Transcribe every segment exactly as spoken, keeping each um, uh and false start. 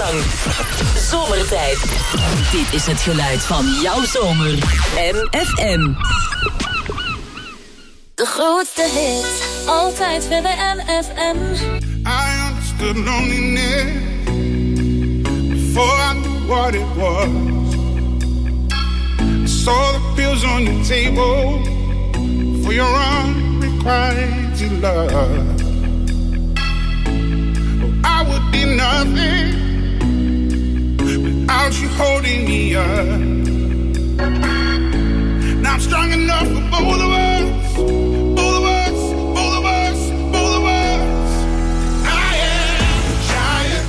lang. Zomertijd. Dit is het geluid van jouw zomer. M F M. De grootste hit, altijd weer bij M F M. I understood loneliness before I knew what it was. I saw the pills on your table for your unrequited love. Oh, I would be nothing without you holding me up. Now I'm strong enough for both of us. Both of us, both of us, both of us. I am a giant.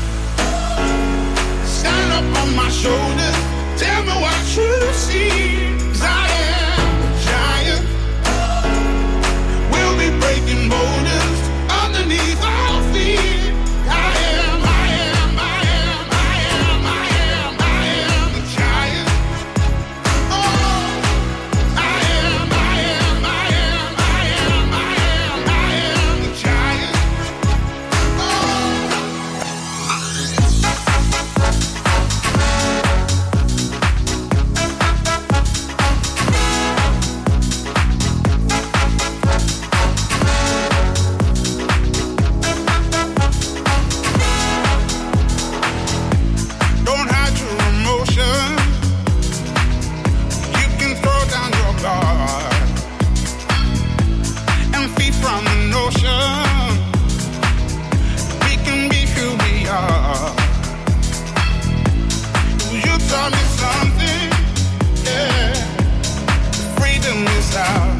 Stand up on my shoulders. Tell me what you see. 'Cause I am a giant. We'll be breaking boulders underneath our feet. I am, I am, I am, I am, I am, I am a giant. Oh, I am, I am, I am, I am, I am, I am a giant. Oh. Don't hide your emotions. You can throw down your guard and feed from the notion. We can be who we are. You taught me something, yeah. Freedom is out.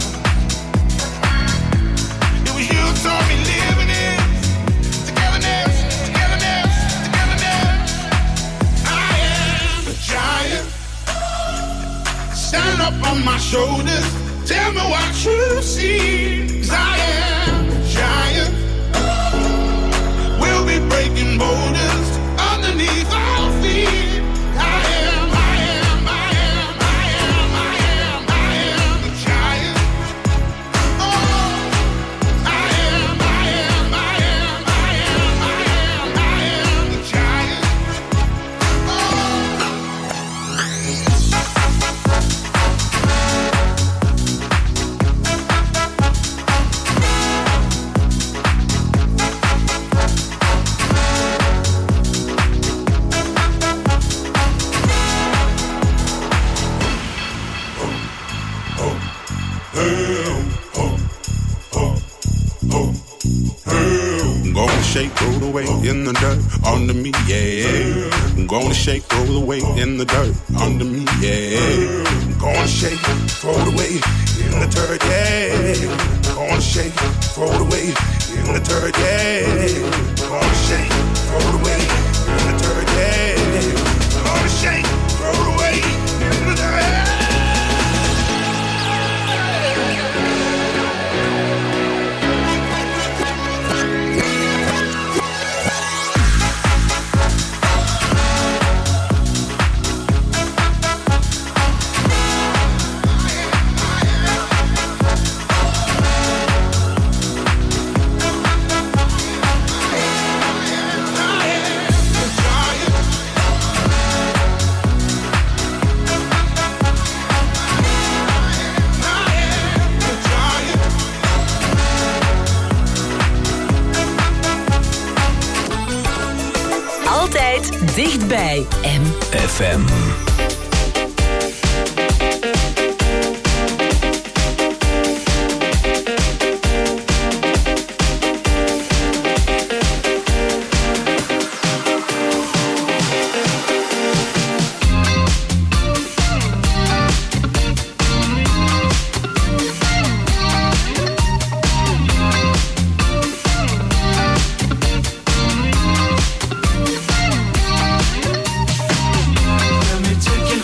It was you taught me living it. Togetherness, togetherness, togetherness. I am a giant. Stand up on my shoulders. Tell me what you see. 'Cause I am a giant. We'll be breaking boulders underneath our feet. I am, I am, I am, I am, I am, I am a giant. Oh, I am, I am, I am, I am, I am, I am a giant. I'm gonna shake, roll the weight in the dirt under me, yeah. I'm gonna shake, roll the weight in the dirt under me, yeah. I'm gonna shake, throw the weight in the dirt, yeah. Gonna shake, throw the weight in the dirt, yeah. Gonna shake, throw the weight in the dirt, yeah. Gonna shake, throw the weight in the dirt. Altijd dichtbij M F M. Take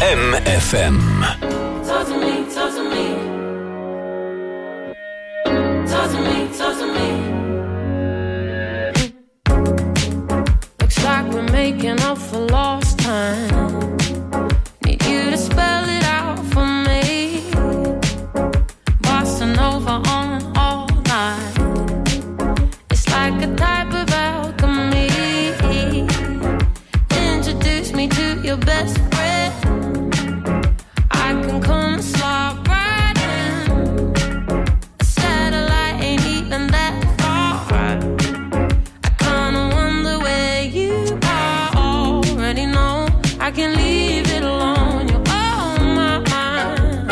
M F M. Talk to me, talk to me. Talk to me, talk to me. Looks like we're making up for lost time. Need you to spell it out for me. Bossa Nova on all night. It's like a type of alchemy. Introduce me to your best friend. I can come and slide right in. A satellite ain't even that far. I kinda wonder where you are. Already know I can leave it alone. You're on my mind.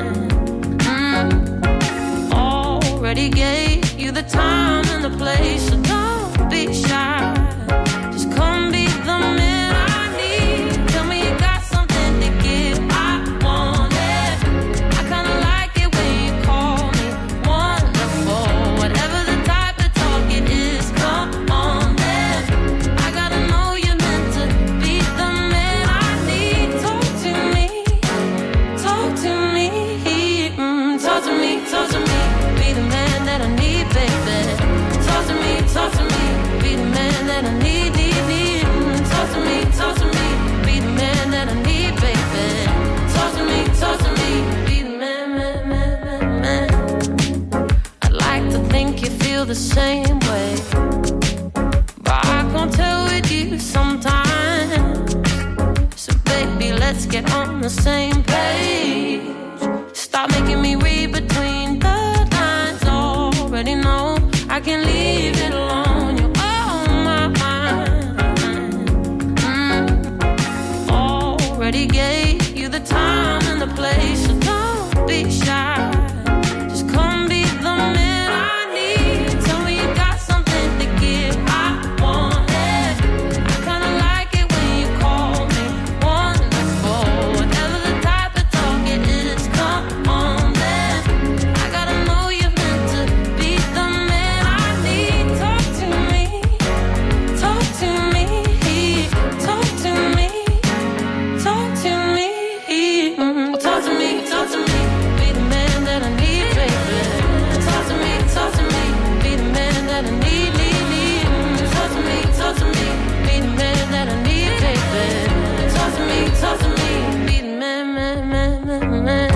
Mm. Already gave you the time and the place, so don't be shy. Just come be the man I need. Tell me you got something to give. I want it. I kinda like it when you call me wonderful. Whatever the type of talk it is, come on then. I gotta know you're meant to be the man I need. Talk to me, talk to me, mm, talk to me, talk to me. Be the man that I need, baby. Talk to me, talk to me. Be the man that I need, need, need. Mm, talk to me, talk to me. Be the man that I need, baby. Talk to me, talk to me. Be the man, man, man, man, man. I'd like to think you feel the same way, but I can't tell with you sometimes. So baby, let's get on the same page. Stop making me read between the lines. Already know I can leave it alone. You're on my mind. Mm. Already gave you the time and the place, so don't be shy. Just come be the man I need. Tell me you got something to give. I want it. I kinda like it when you call me wonderful. Whatever the type of talk it is, come on then. I gotta know you're meant to be the man I need. Talk to me, talk to me, talk to me, talk to me, mm, talk to me, talk to me. Be the man that I need, baby. Talk to me, talk to me. Be the man that I need, need, need. Mm, talk to me, talk to me. Be the man that I need, baby. Talk to me, talk to me. Be the man, man, man, man, man.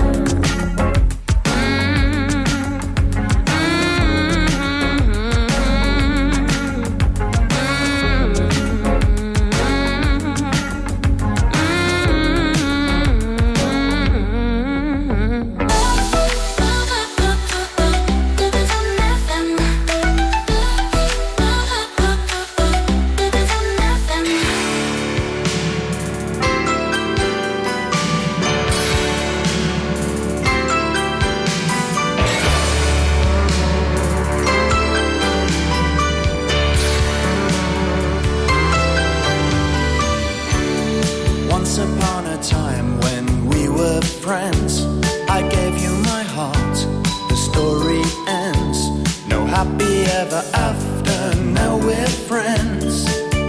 Once upon a time when we were friends, I gave you my heart, the story ends. No happy ever after, now we're friends.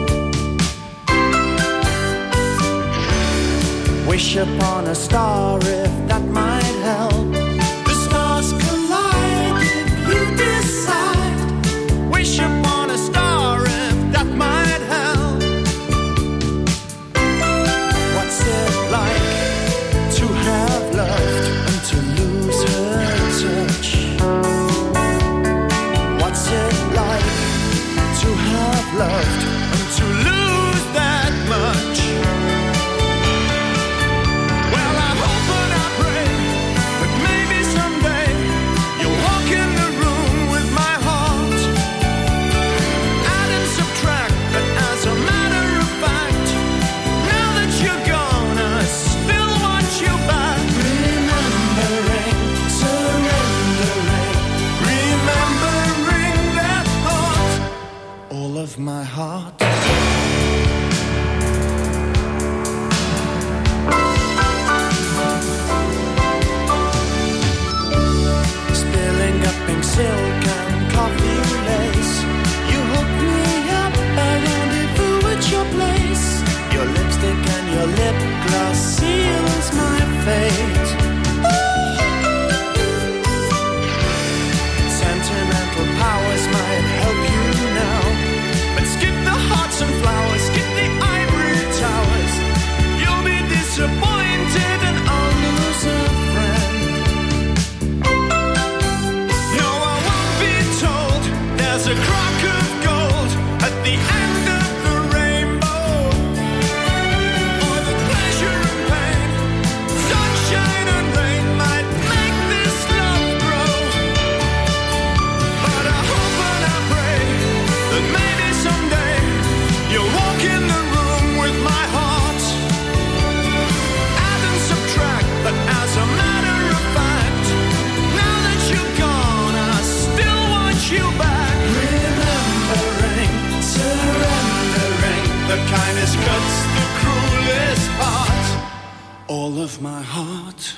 Wish upon a star if that might help. The stars collide if you decide. Wish upon a star if that might help. What's it like to have loved and to lose her touch? What's it like to have loved and to lose that much? Well, I hope and I pray that maybe someday you'll walk in the room with my heart. Add and subtract, but as a matter of fact, now that you're gone, I still want you back. Remembering, surrendering, remembering that thought, all of my heart. Spilling up pink silk and coffee lace, you hook me up, I rendezvous at your place. Your lipstick and your lip gloss seals of my heart.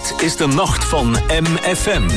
Dit is de nacht van M F M.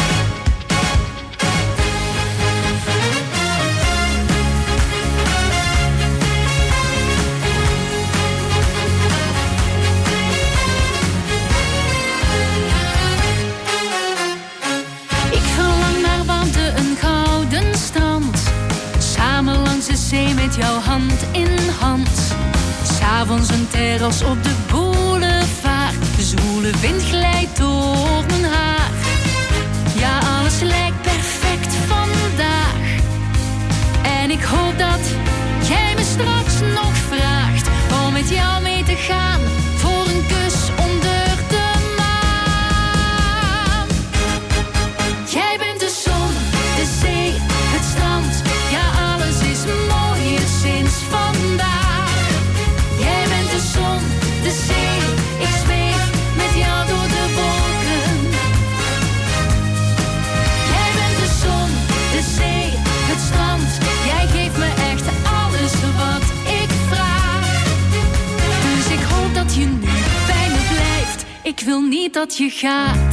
Ik verlang naar warmte, een gouden strand. Samen langs de zee met jouw hand in hand. 'S Avonds een terras op de boulevard. De zwoele wind glijdt door mijn haar. Ja, alles lijkt perfect vandaag. En ik hoop dat jij me straks nog vraagt om met jou mee te gaan voor een kus onder de maan. Jij bent de zon, de zee, het strand. Ja, alles is mooier sinds vandaag. Jij bent de zon, de zee, ik zweef met jou door de wolken. Jij bent de zon, de zee, het strand. Jij geeft me echt alles wat ik vraag. Dus ik hoop dat je nu bij me blijft. Ik wil niet dat je gaat.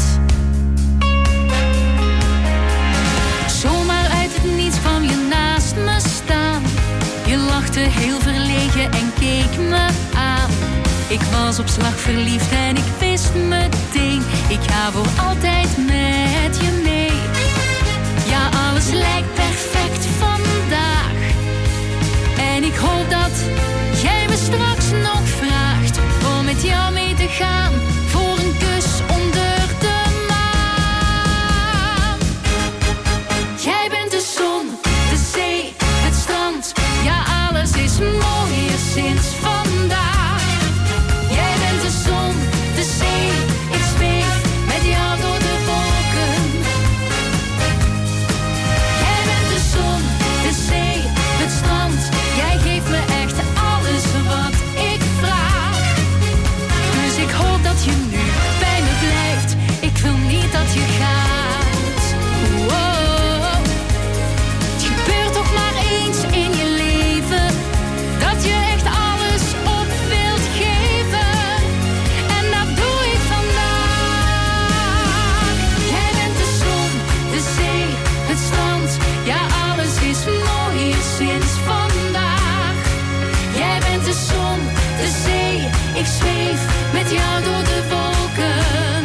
Zomaar uit het niets kwam je naast me staan. Je lachte heel verlegen en keek me aan. Ik was op slag verliefd en ik wist meteen, ik ga voor altijd met je mee. Ja, alles lijkt perfect vandaag. En ik hoop dat jij me straks nog vraagt om met jou mee te gaan voor een kus onder de maan. Jij bent de zon, de zee, het strand. Ja, alles is mooier sinds vandaag. Jij bent de zon, de zee, ik zweef met jou door de wolken. Jij bent de zon, de zee, het strand. Jij geeft me echt alles wat ik vraag. Dus ik hoop dat je nu bij me blijft. Ik wil niet dat je gaat. Wow. Het gebeurt toch maar eens in je leven dat je echt alles op wilt geven. En dat doe ik vandaag. Jij bent de zon, de zee, het strand. Ja, alles is mooier sinds vandaag. Jij bent de zon, de zee, ik zweef met jou door de wolken.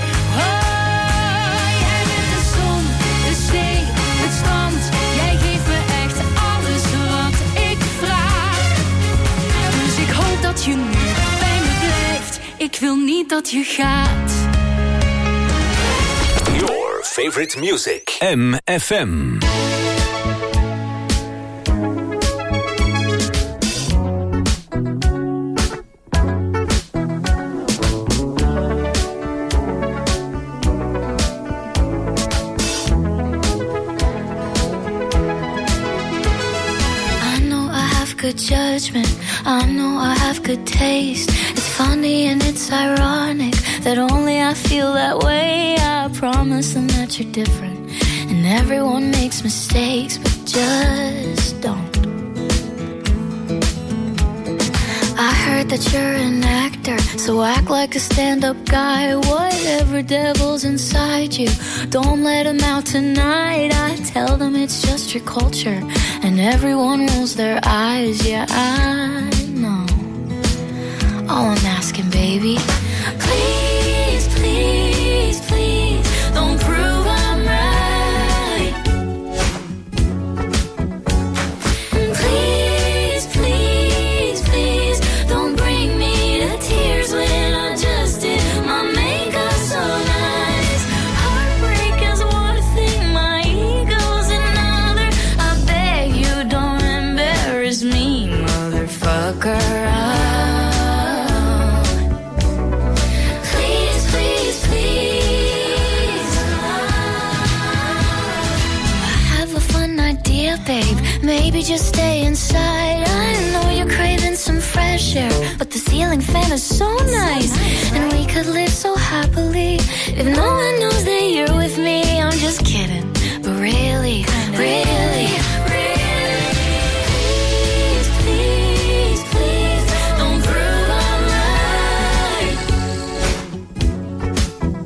Oh, jij bent de zon, de zee, het strand. Jij geeft me echt alles wat ik vraag. Dus ik hoop dat je nu bij me blijft. Ik wil niet dat je gaat. Your favorite music. M F M. I know I have good judgment. I know I have good taste. It's funny and it's ironic that only I feel that way. I promise them that you're different. And everyone makes mistakes, but just don't. I heard that you're an actor, so act like a stand-up guy. Whatever devil's inside you, don't let him out tonight. I tell them it's just your culture, and everyone rolls their eyes. Yeah, I know. All I'm asking, baby, please, please, please, don't prove I'm right. Please, please, please, don't bring me to tears when I just did my makeup so nice. Heartbreak is one thing, my ego's another. I beg you don't embarrass me, motherfucker. Please, please, please. I have a fun idea, babe. Maybe just stay inside. I know you're craving some fresh air, but the ceiling fan is so nice, and we could live so happily if no one knows that you're with me. I'm just kidding, but really, really, really, please, please, please, don't prove I'm right.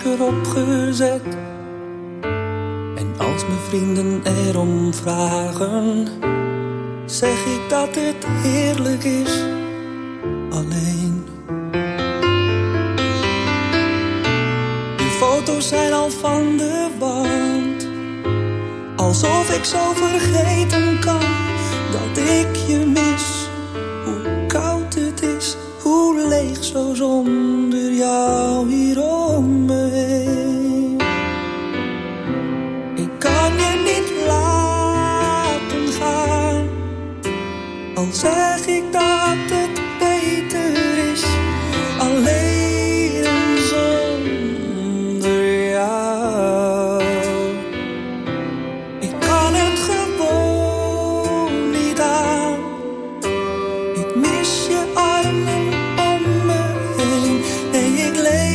masker opgezet. En als mijn vrienden erom vragen, zeg ik dat het heerlijk is alleen. De foto's zijn al van de wand, alsof ik zo vergeten kan dat ik je mis. Hoe koud het is, hoe leeg zo zonder jou hier om me heen. Ik kan je niet laten gaan, al zeg ik dat het beter is alleen zonder jou. Ik kan het gewoon niet aan. Ik mis je armen om me heen. Nee, ik leef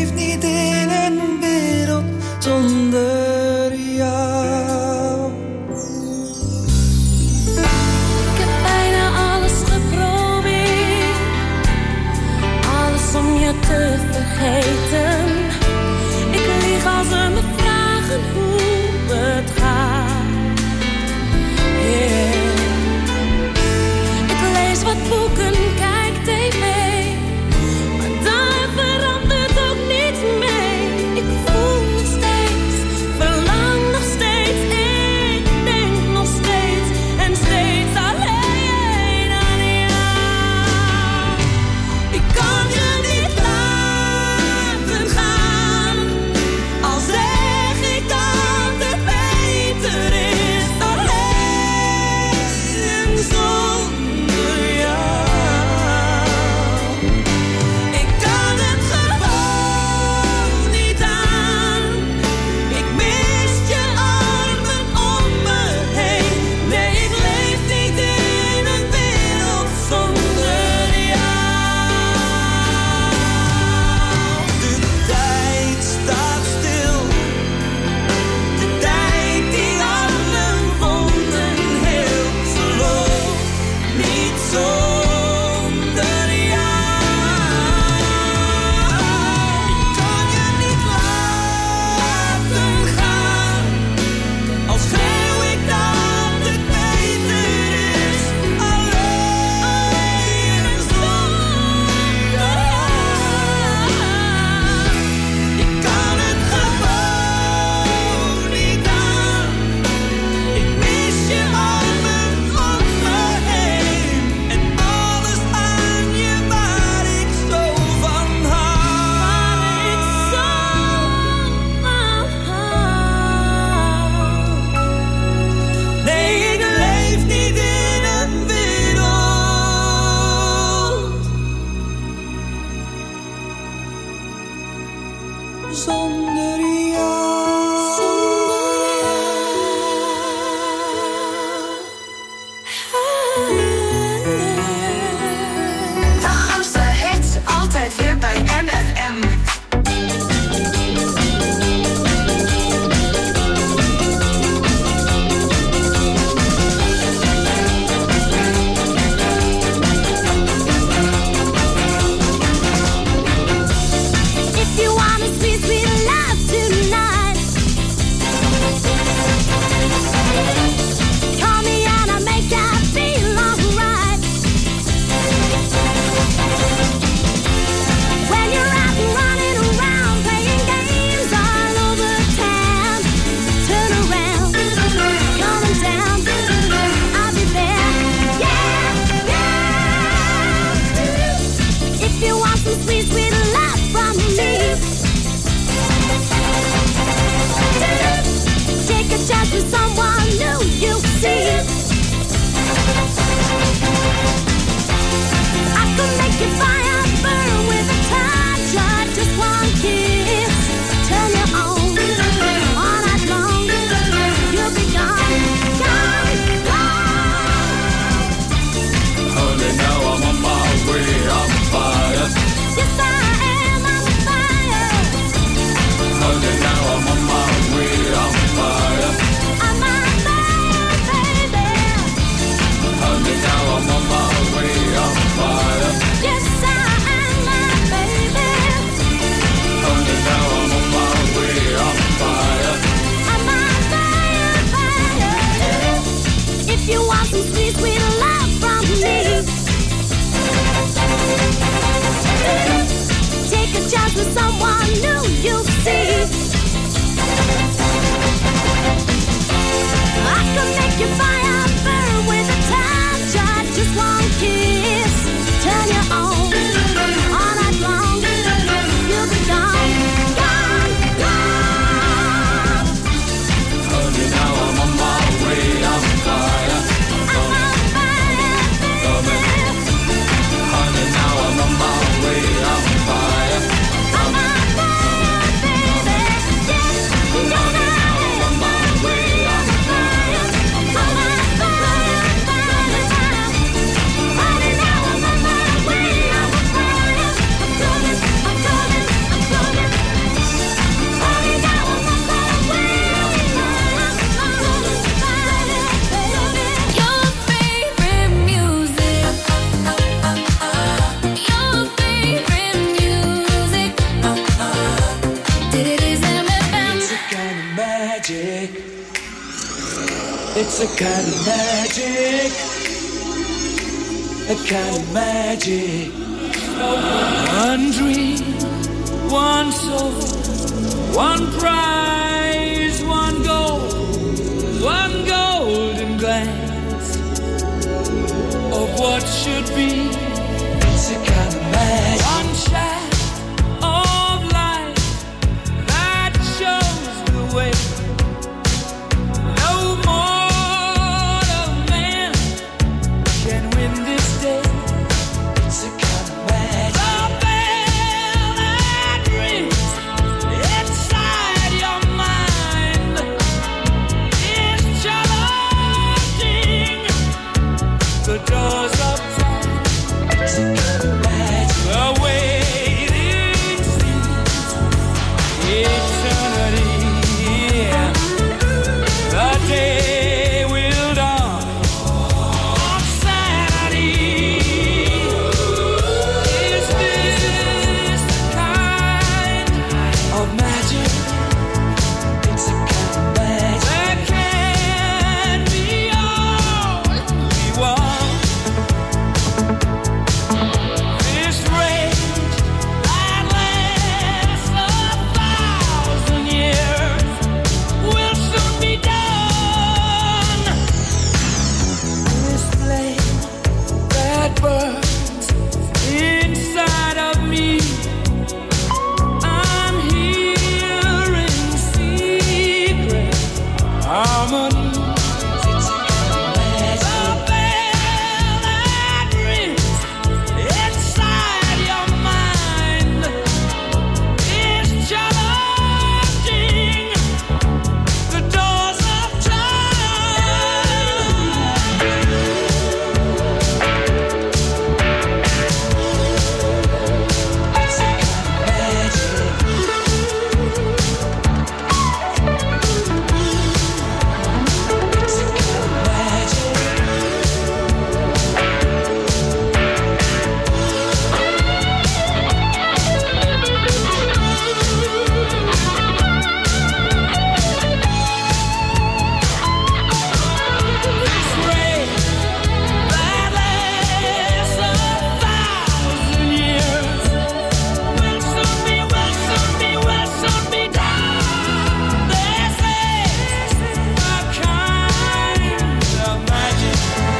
magic. It's a kind of magic. A kind of magic. One dream, one soul, one prize, one goal, one golden glance of what should be. It's a kind of magic. One shaft of light that shows the way. No mortal man can win this day. It's a kind of magic. The bell that rings inside your mind is challenging the doors of time. It's a kind of magic. The waiting seems eternity. The day will dawn on Saturday. Is this the kind of magic? It's a kind of magic. There can be only one. This rage that lasts a thousand years will soon be done. This flame that burns inside of me, I'm hearing secret harmonies. It's a kind of magic. The bell that rings inside your mind is challenging the doors of time. It's a kind of magic. It's a kind of magic. This rain that lasts a thousand years will soon be, will soon be, will soon be done. This is a kind of magic.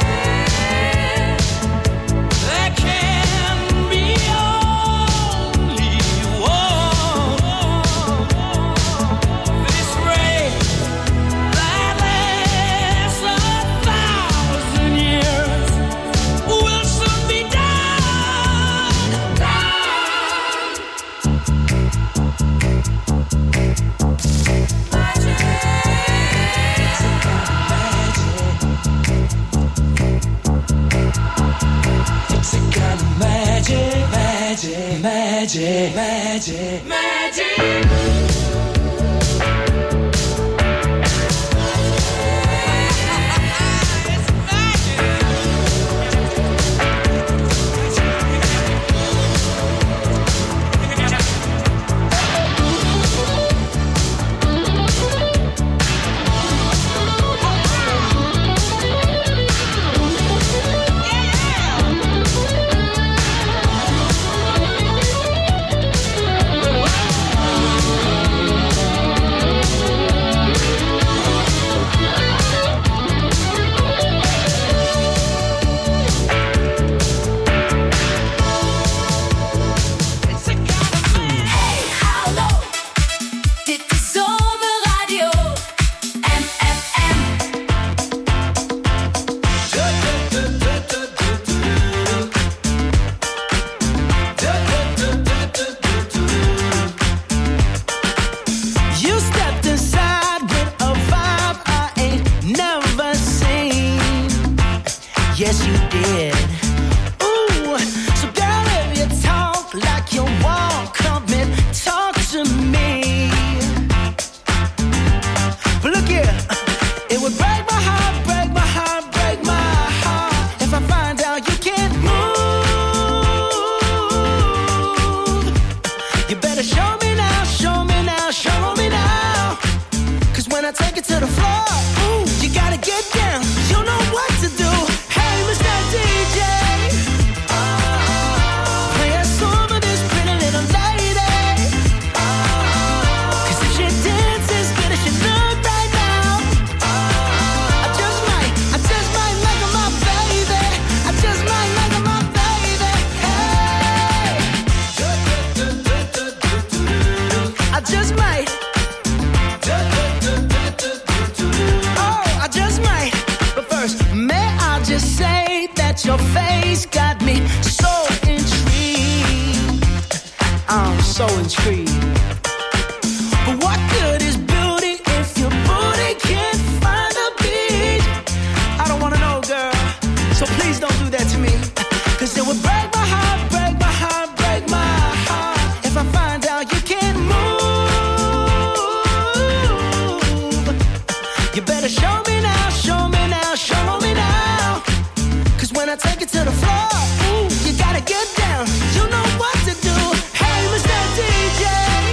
There can be only one. This rain that lasts a thousand years will soon be done. It's a kind of magic, magic, magic, magic, magic. You better show me now, show me now, show me now. Cause when I take it to the floor, ooh, you gotta get down. You know what to do. Hey, Mister D J,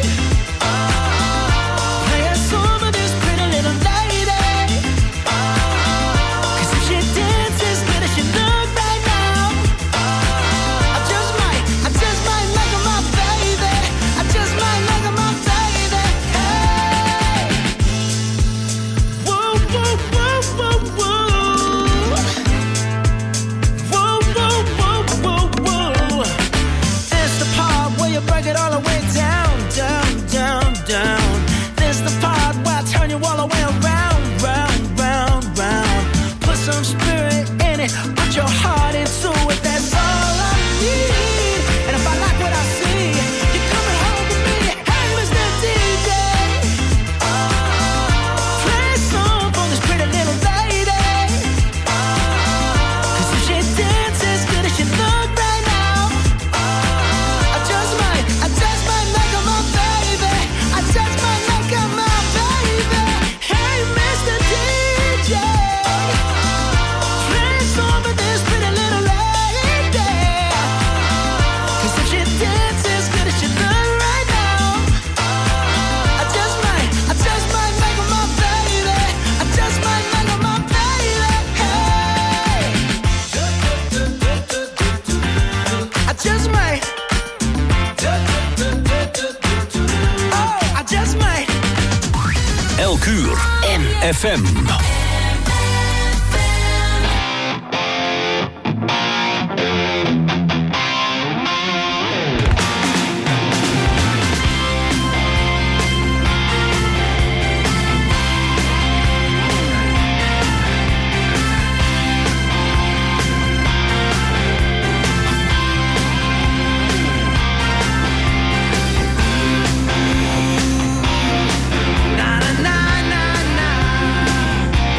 play a song for this pretty little lady. Cause if she dances good as she look right now, I just might, I just might make her my baby. I just might make her my baby. Hey, whoa, whoa, whoa, whoa, whoa. Whoa, whoa, whoa, whoa, whoa. This the part where you break it all the way down, down, down, down. This the part where I turn you all the way around, round, round, round. Put some spirit in it, put your heart into it. That's all I need. And if I like what I see, you're coming home with me. Hey, Mister D J, play a song for this pretty little lady. Cause if she dances good as she look right now, I just might, I just might make her my baby. I just might make her my baby. Hey, Mister D J, play a song for this pretty little lady. Cause if she dances good as she look right now, I just might, I just might make her my baby. I just might make her my baby. Hey, I just might. Oh, I just might. Elk uur M F M. Na na na na na.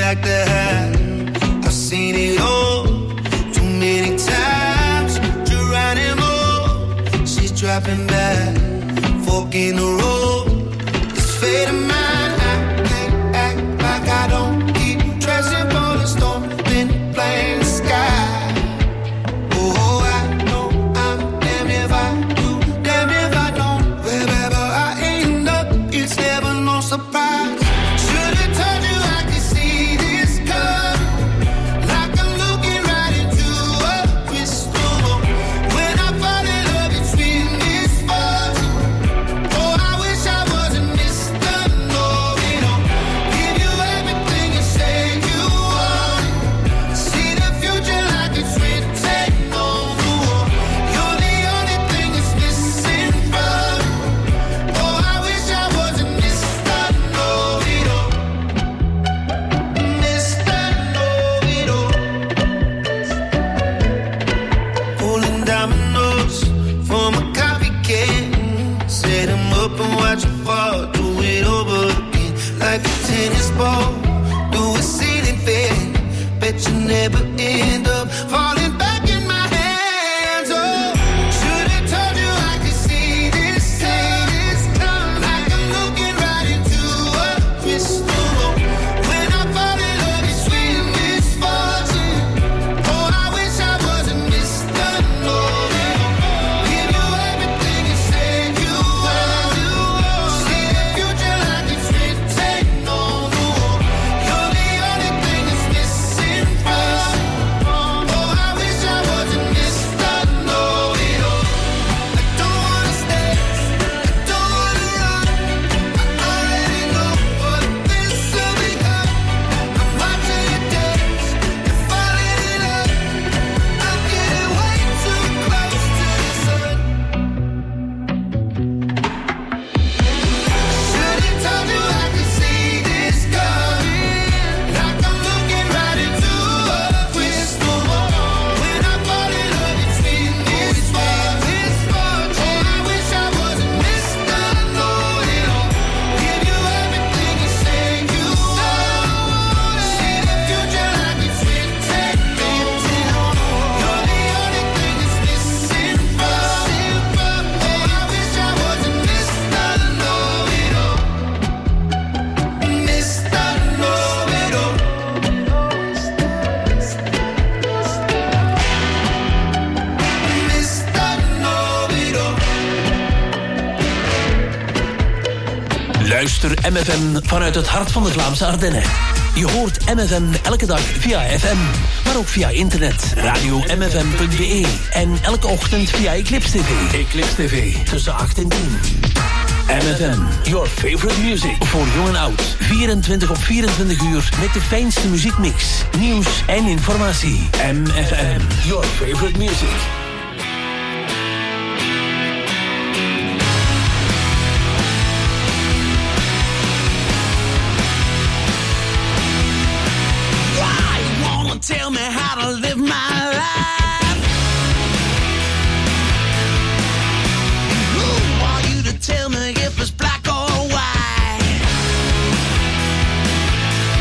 like to have. I've seen it all too many times. Geronimo, she's dropping back, fork in the road. It's fate of mine. I can't act like I don't keep dressing for the storm, then playing the sky. Oh, I know I'm damned if I do, damned if I don't. Wherever I end up, it's never no surprise. Should've told you I could see this coming, like I'm looking right into a crystal ball. When I fall in love, it's with misfortune. Oh, I wish I wasn't Mister Know-it-all. Give you everything you say you want. See the future like it's written on the wall. You're the only thing that's missing from me. Oh, I wish I wasn't Mister Know-it-all. Mister Know-it-all. Pulling dominoes from a coffee can. Set 'em up and watch 'em fall. Do it over again like a tennis ball. Do a ceiling fan. Bet you never end up falling back in my hands. Oh, should've told you I could see this coming, like I'm looking right into a crystal ball. When I fall in love, it's with misfortune. Oh, I wish I wasn't Mister Know-it-all. Give you everything you say you want. See the future like it's written on the wall. You're the only thing that's missing from me. Oh, I wish I wasn't Mister Know-it-all. I don't wanna stay, I don't wanna run. I already know what this will become. I'm watching you dance, you're falling in love. I'm getting way too close to the sun. Should've told you I could see this coming, like I'm looking right into a crystal ball. When I fall in love, it's with misfortune. Oh, I wish I wasn't Mister Know-it-all. Give you everything you say you want. See the future like it's written on the wall. You're the only thing that's missing from me. Oh, I wish I wasn't Mister Know-it-all. Mister Know-it-all. Mister Know-it-all. Luister M F M vanuit het hart van de Vlaamse Ardennen. Je hoort M F M elke dag via F M, maar ook via internet, radio m f m punt b e en elke ochtend via Eclipse T V. Eclipse T V, tussen acht en tien. M F M, your favorite music. Voor jong en oud, vierentwintig op vierentwintig uur met de fijnste muziekmix, nieuws en informatie. M F M, your favorite music.